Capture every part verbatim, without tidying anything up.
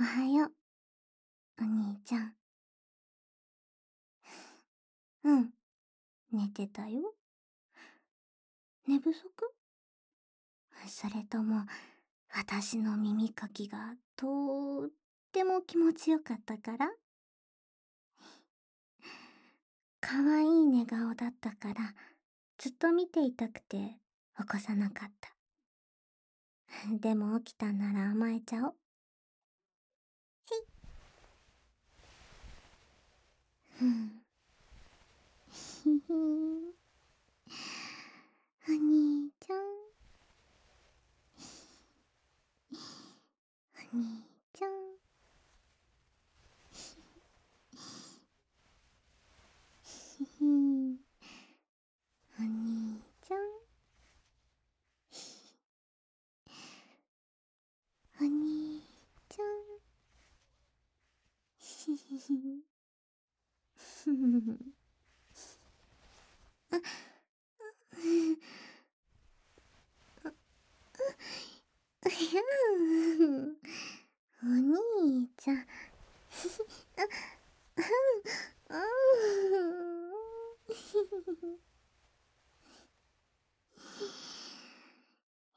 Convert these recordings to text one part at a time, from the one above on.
おはよう、お兄ちゃん。うん、寝てたよ。寝不足？それとも、私の耳かきがとーっても気持ちよかったから？かわいい寝顔だったから、ずっと見ていたくて起こさなかった。でも起きたなら甘えちゃおう。ふん。ひひー。お兄ちゃん。お兄ちゃん。ひひー。お兄ちゃん。お兄ちゃん。ひひひ。ふふふ。あ、うん。いやー、お兄ちゃん。あ、うん。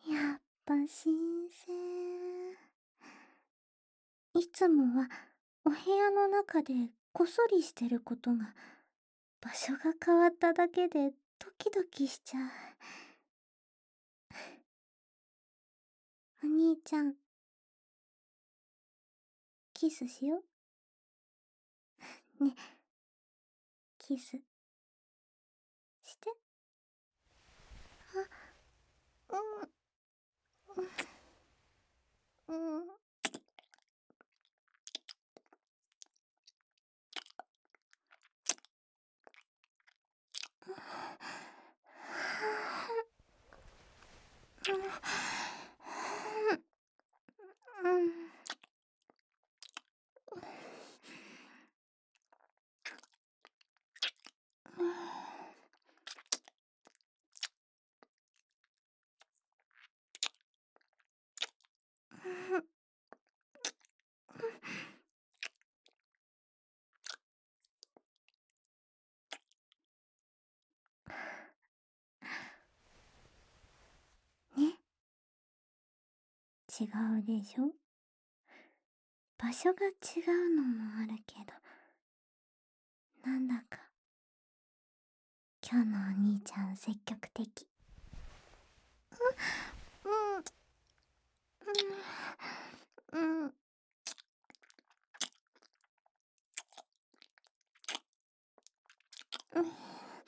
やっぱ新鮮。いつもはお部屋の中でこっそりしてることが、場所が変わっただけでドキドキしちゃう。お兄ちゃん、キスしよう。ね、キスして。あ、うん、うん、うん。ね、違うでしょ。場所が違うのもあるけど、なんだか今日のお兄ちゃん積極的。うん、うん、うん。うん。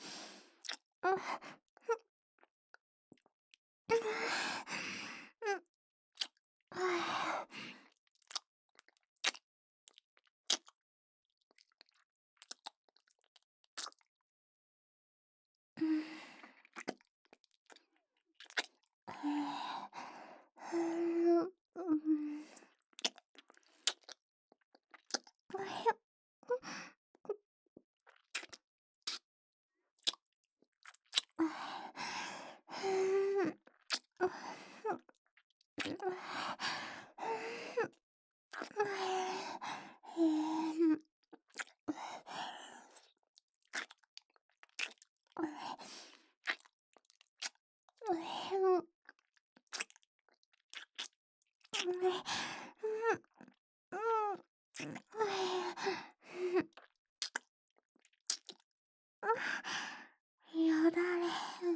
よだれ、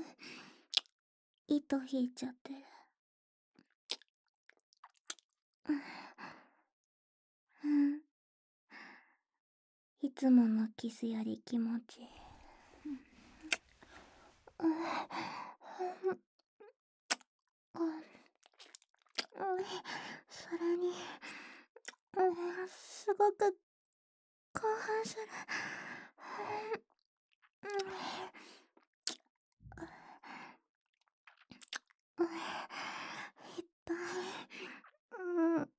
糸引いちゃってる。うん、いつものキスより気持ちいい。それに、すごく興奮する。いっぱい、うん、いっ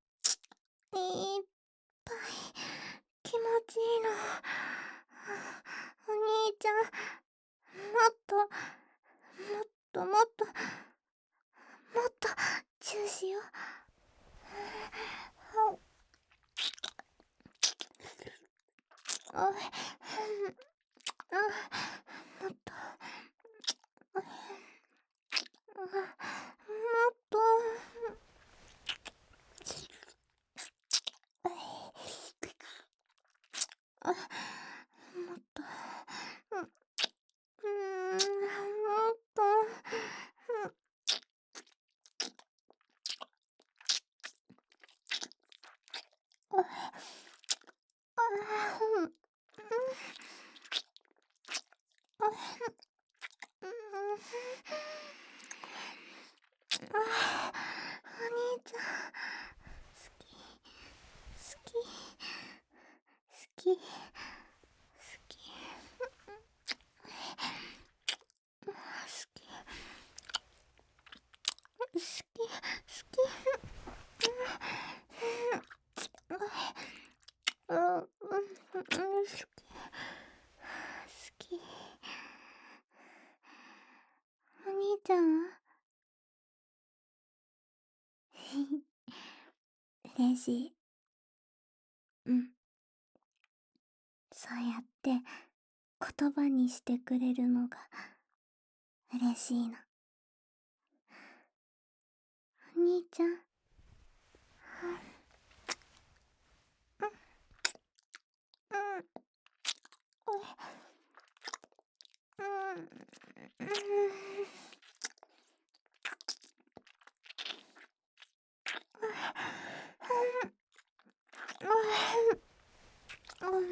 ぱい気持ちいいの。お兄ちゃん、もっと、もっともっと、もっとチューしよう。 あ、もっと、あ、もっと、あ、もっと、うん、うーん、もっと、うん、あ、あ、うん、うん、あ、うん、あ、お兄ちゃん、好き、好き、好き、好き、好き、好き、好き、うん、うん、うん、好き、好き。お兄ちゃんは嬉しい。うん。そうやって言葉にしてくれるのが嬉しいの。お兄ちゃん。うん、うん、うん、うん、うん、うん、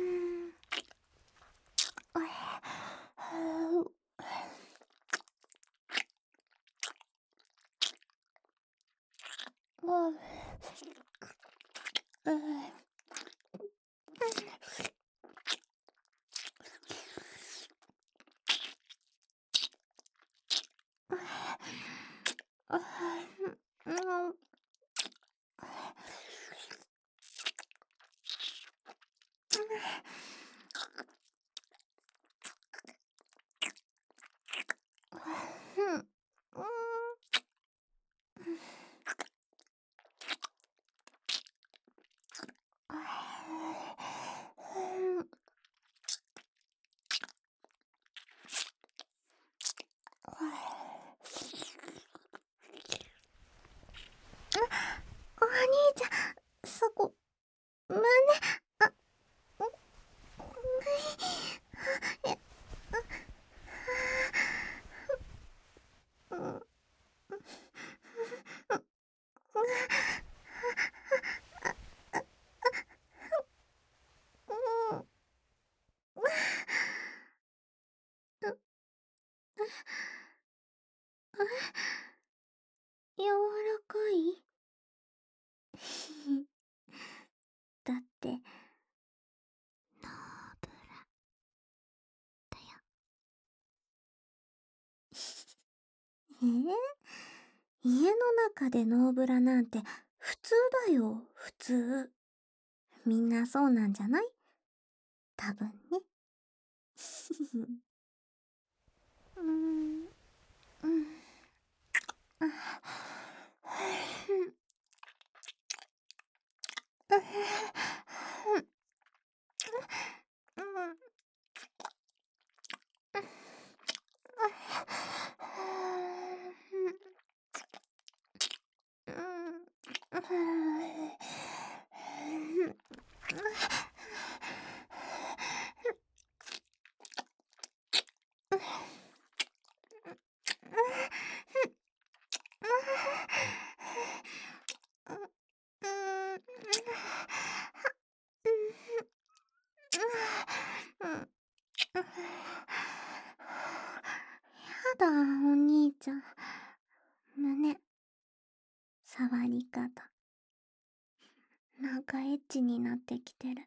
お兄ちゃん、そこ、胸、あ、う、え、うん、うん、うん、柔らかいだって、ノーブラだよ。えー、家の中でノーブラなんて普通だよ、普通。みんなそうなんじゃない？多分ね。うーん、うん、あ、うん、うん、やだ、お兄ちゃん。胸、触り方。なんかエッチになってきてる。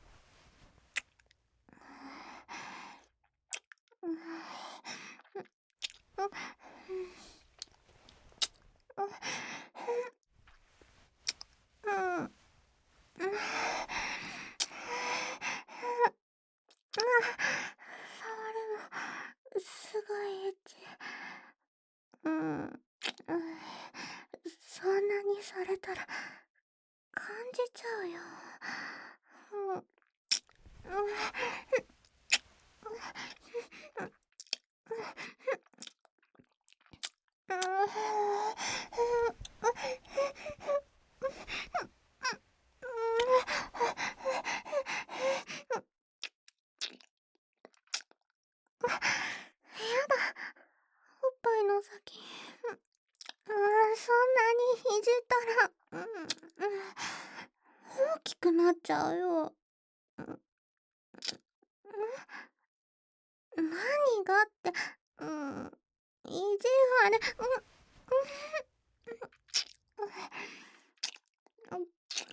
うん、うん、触るの、すごいエッチ。うん、うん、そんなにされたら、感じちゃうよ。うん、 おっぱいの先、うん、そんなにいじったら、うん、大きくなっちゃうよ。うん、何がって、うん、意地悪、うん、うん、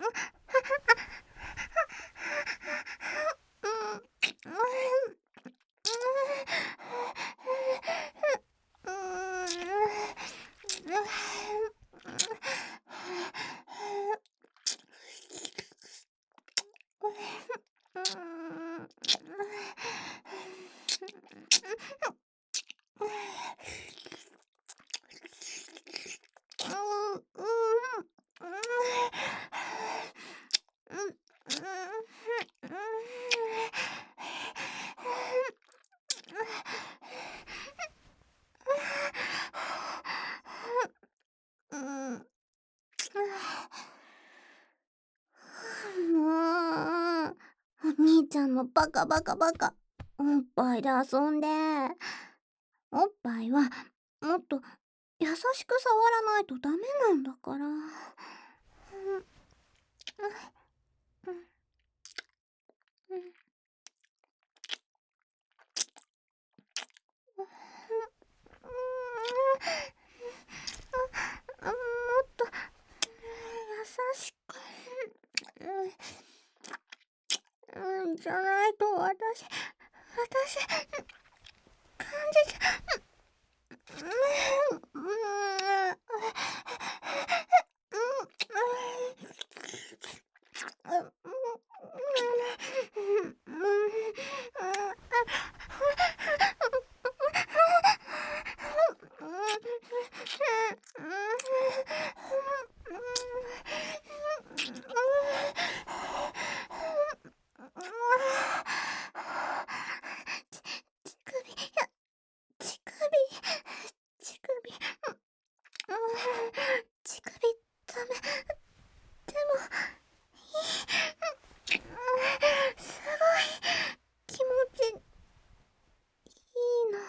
もう、お兄ちゃんのバカバカバカ。おっぱいで遊んで。おっぱいはもっと優しく触らないとダメなんだから。うん、うん、うん、もっと優しく。うん、じゃないと私、私、感じちゃう。うん、うん、乳首、乳首、乳首、ダメ。でも、すごい気持ちいいの。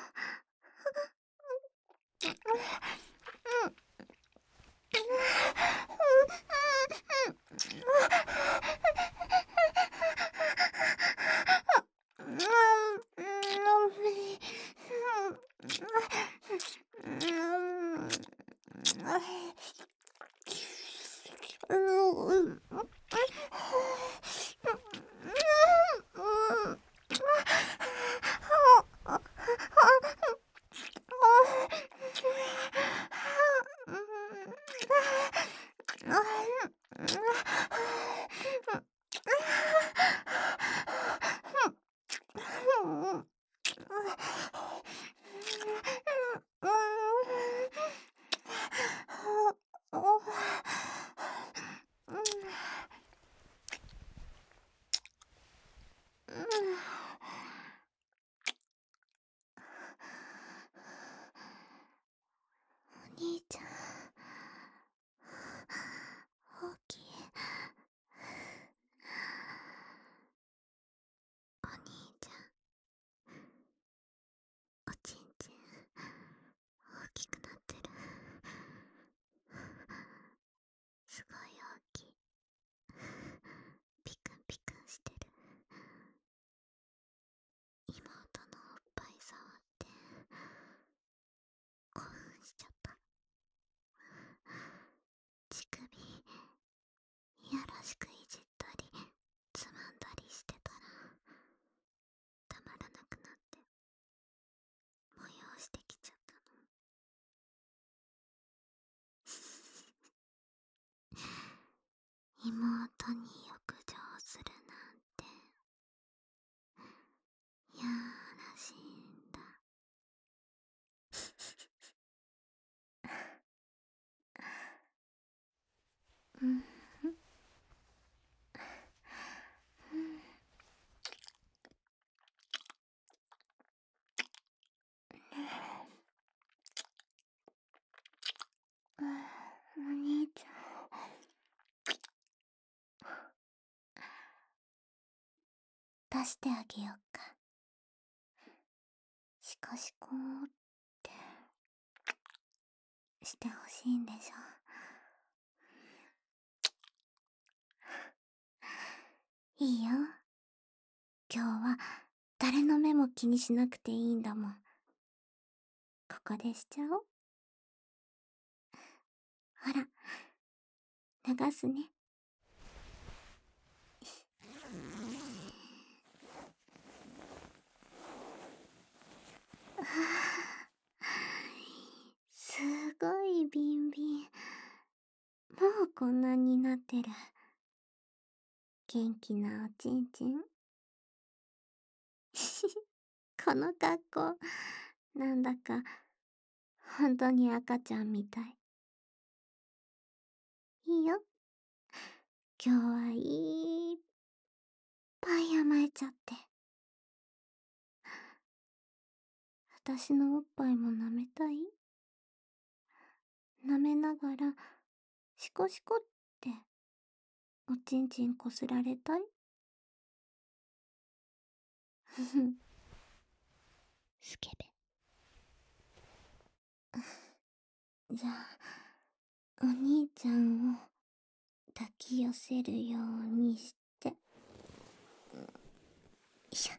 お兄ちゃん、大きい。お兄ちゃん、おちんちん大きくなってる。すごい大きい。ピクンピクンしてる。妹のおっぱい触って興奮しちゃった。乳首いやらしくいじったりつまんだりしてたらたまらなくなって催してきちゃったの。妹に浴場するなんてやらしいんだ。うん、 出してあげようか。シコシコーってしてほしいんでしょ。いいよ。今日は誰の目も気にしなくていいんだもん。ここでしちゃおう。ほら、流すね。すごいビンビン。もうこんなになってる。元気なおちんちん。この格好、なんだか本当に赤ちゃんみたい。いいよ。今日はいっぱい甘えちゃって。私のおっぱいも舐めたい？舐めながらシコシコっておちんちんこすられたい？ふふん。スケベ。じゃあ、お兄ちゃんを抱き寄せるようにして。よいしょ。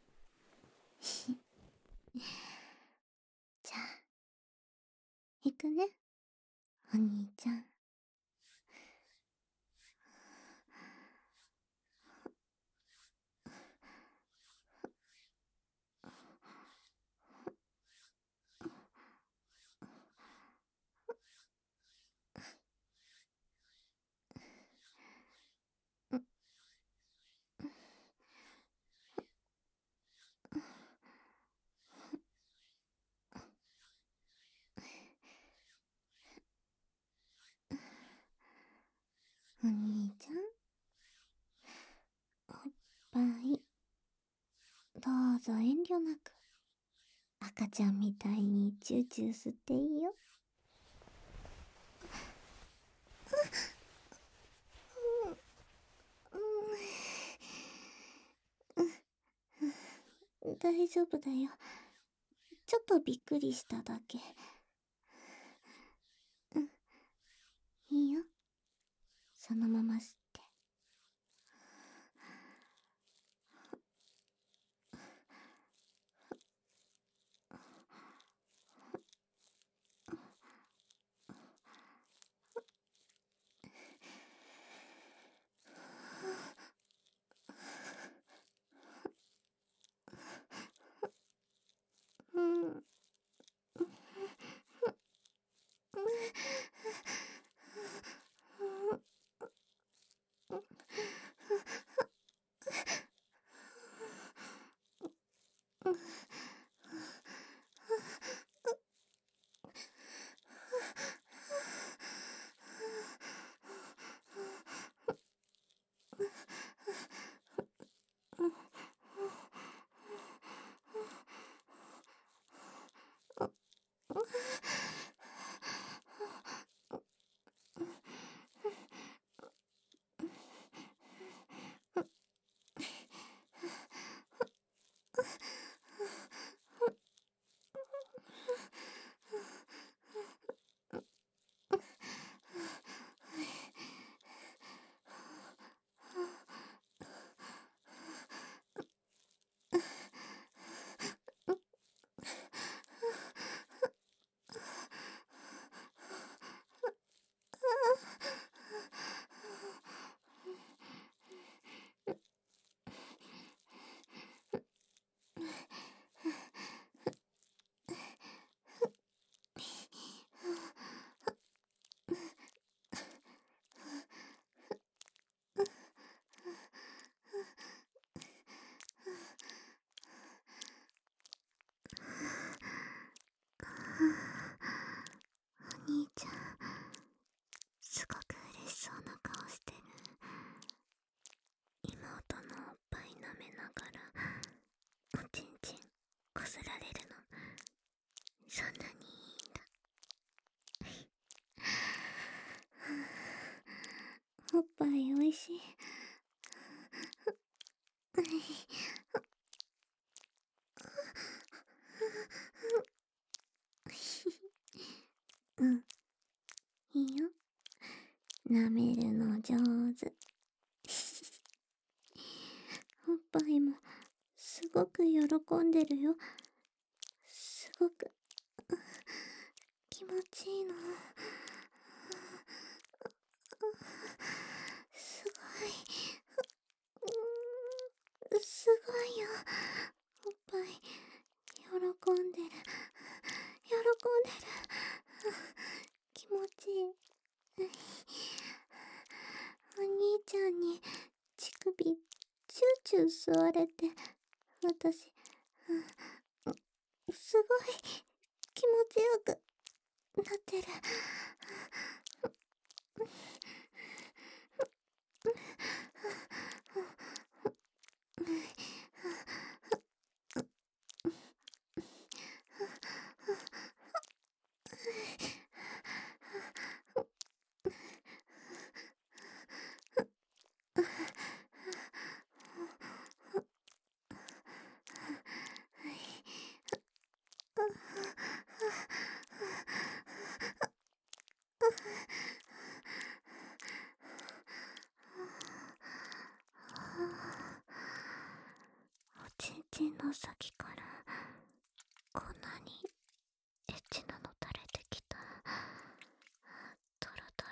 じゃあ、行くね、お兄ちゃん。お兄ちゃん、おっぱい、どうぞ遠慮なく。赤ちゃんみたいにチューチュー吸っていいよ。大丈夫だよ。ちょっとびっくりしただけ。うん、いいよ。そのまま吸って。うん。お兄ちゃん、すごく嬉しそうな顔してる。妹のおっぱい舐めながらおちんちんこすられるの、そんなにいいんだ。おっぱいおいしい。 うん、いいよ。舐めるの上手。おっぱいもすごく喜んでるよ。すごく気持ちいいの。すごい。うーん、すごいよ。おっぱい喜んでる。喜んでる。気持ちいい。お兄ちゃんに乳首チューチュー吸われて、私、すごい気持ちよくなってる。おちんちんの先からこんなにエッチなの垂れてきた。トロト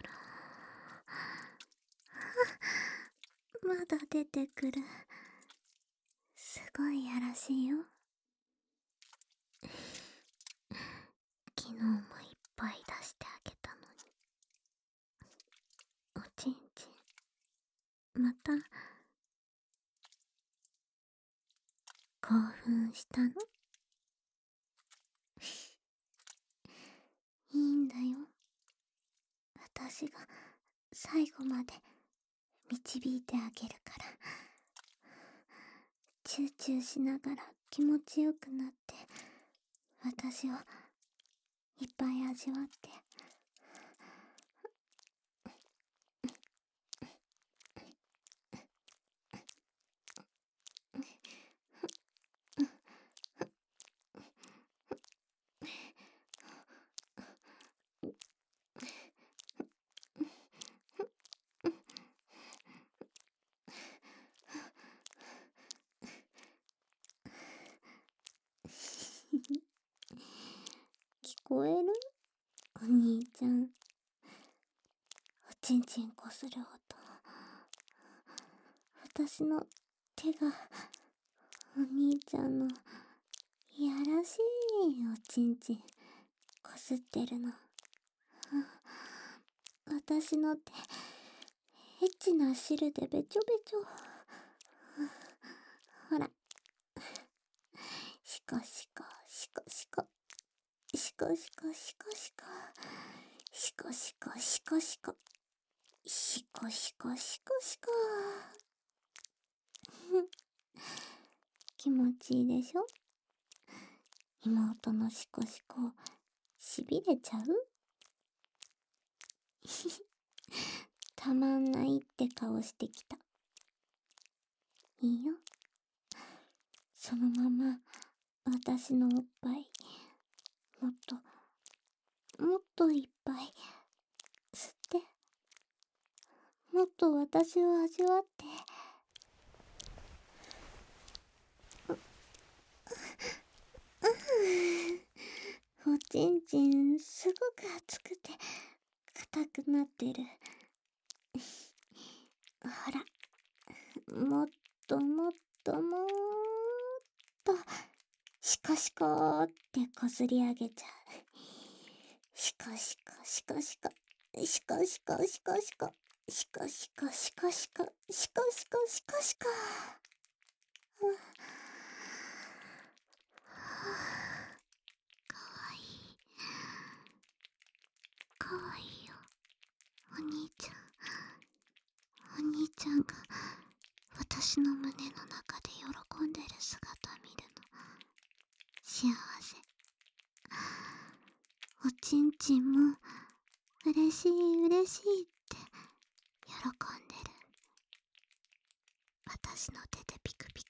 ロ。まだ出てくる。すごいやらしいよ。昨日もいっぱい出してあげたのに。おちんちん、また興奮したの？いいんだよ。私が最後まで導いてあげるから。チューチューしながら気持ちよくなって、私をいっぱい味わって。聞こえる？お兄ちゃん、おちんちんこする音。私の手がお兄ちゃんのいやらしいおちんちんこすってるの。私の手、エッチな汁でべちょべちょ。ほら。シコシコ、シコシコ。シコシコ、シコシコ。シコシコ、シコシコ。シコシコ、シコシコ。気持ちいいでしょ？妹のシコシコ、しびれちゃう？たまんないって顔してきた。いいよ。そのまま私のおっぱい、もっと、もっといっぱい吸って、もっと私を味わって。おちんちんすごく熱くて硬くなってる。ほら、もっともっともっとシコシコーってこすり上げちゃう。シコシコシコシコシコシコシコシコシコシコシコシコシコシコシコシコ。かわいい。かわいいよ。お兄ちゃん。お兄ちゃんが私の胸の中で喜んでる姿見るの幸せ。おちんちんも嬉しい嬉しいって喜んでる。私の手でピクピ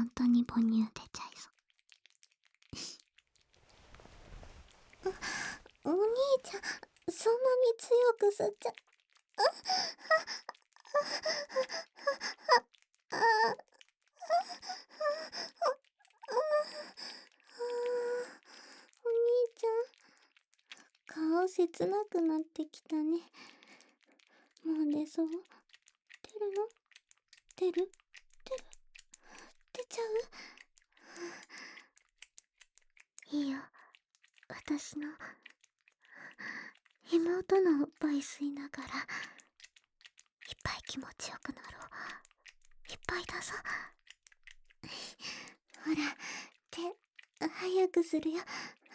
本当に母乳出ちゃいそう。お兄ちゃん、そんなに強く吸っちゃ、あ、あ、あ、あ、あ、お兄ちゃん、顔切なくなってきたね。もう出そう？出るの？出る？出る？出ちゃう？いいよ。私の妹のおっぱい吸いながらいっぱい気持ちよくなろう。いっぱいだぞ。ほら、手早くするよ。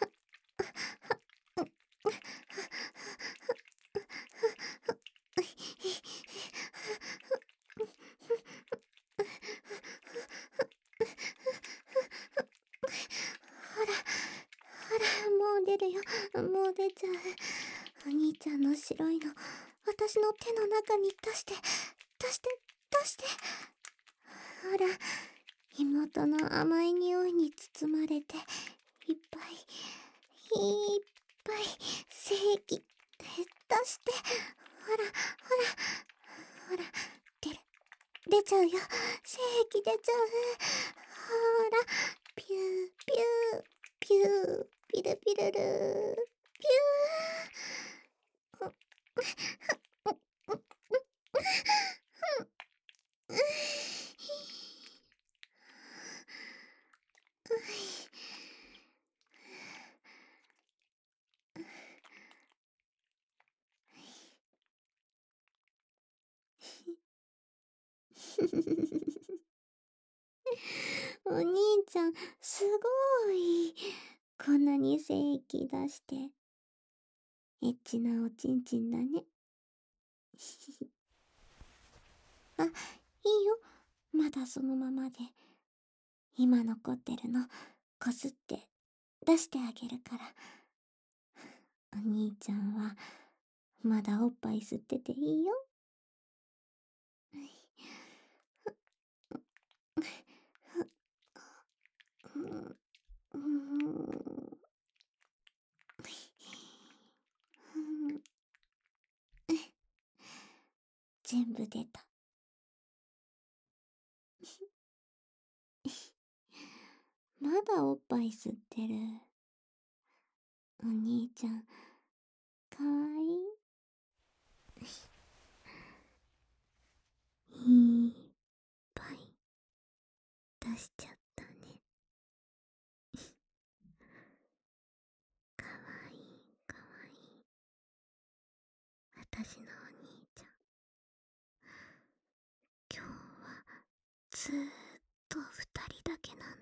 ほら、ほら、もう出るよ。もう出ちゃう。お兄ちゃんの白いの、私の手の中に出して、出して、出して。ほら、妹の甘い匂いに包まれて、いっぱい、いっぱい、精液、出して。ほら、ほら、ほら、出る。出ちゃうよ。精液出ちゃう。ほら、ピュー、ピュー、ピュー、ピルピルルー、ピュー。お兄ちゃん、すごい。こんなに精液出して。エッチなおちんちんだね。あ、いいよ。まだそのままで。今残ってるの、こすって出してあげるから。お兄ちゃんは、まだおっぱい吸ってていいよ。全部出た。まだおっぱい吸ってる。お兄ちゃん、かわいい。いっぱい出しちゃったね。かわいい、かわいい。私のお兄ちゃん。今日はずーっと二人だけなん